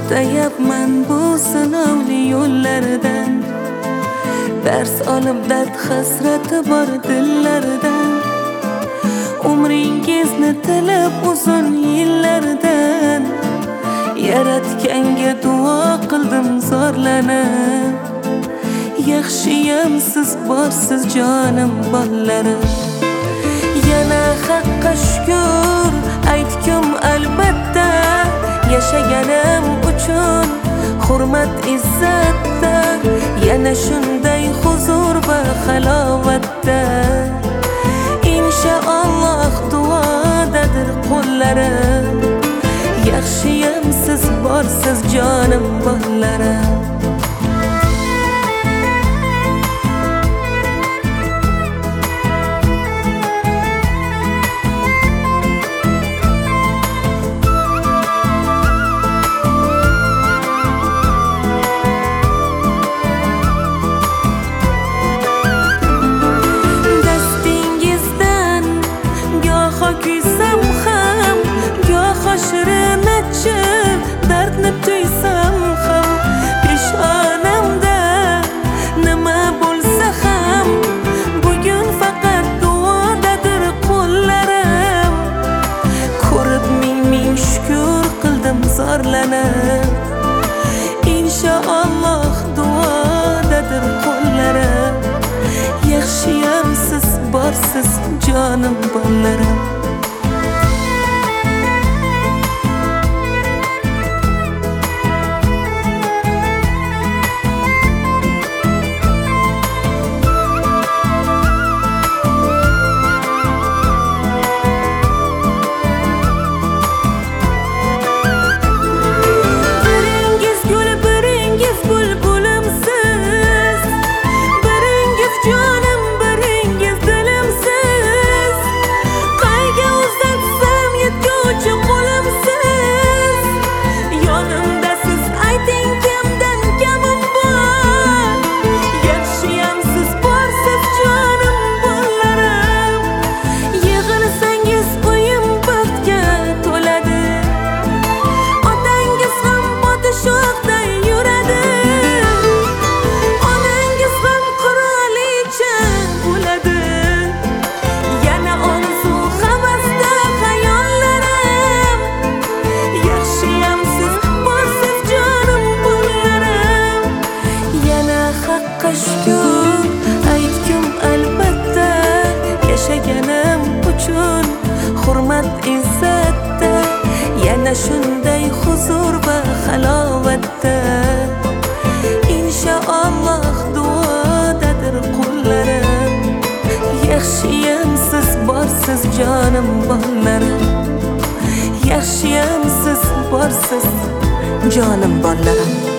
O'tayapman bu sinovli yo'llardan, dars olib dard hasrati bor dillardan. Umringizni tilab uzun yillardan, yaratganga duo qildim zorlanib. Yaxshiyam siz borsiz jonim bollarim. Yana haqqa shukr aytgum albatta, yashaganim uchun hurmat izzatda. Yana shunday huzur va halovatda, inshaalloh duodadir qo'llarim. Yaxshiyam siz borsiz jonim bollarim. Kuysam ham, goho shirin achib, dardni tuysam ham, peshonamda nima bo'lsa ham, bugun faqat duodadir qo'llarim. Ko'rib ming shukr qildim zorlanib, inshaalloh duodadir qo'llarim. Yaxshiyam siz borsiz jonim bollarim. Shukr aytgum albatta, yashaganim uchun hurmat izzatda. Yana shunday huzur va halovatda, inshaalloh duodadir qo'llarim. Yaxshiyam siz borsiz jonim bollarim. Yaxshiyam siz borsiz jonim bollarim.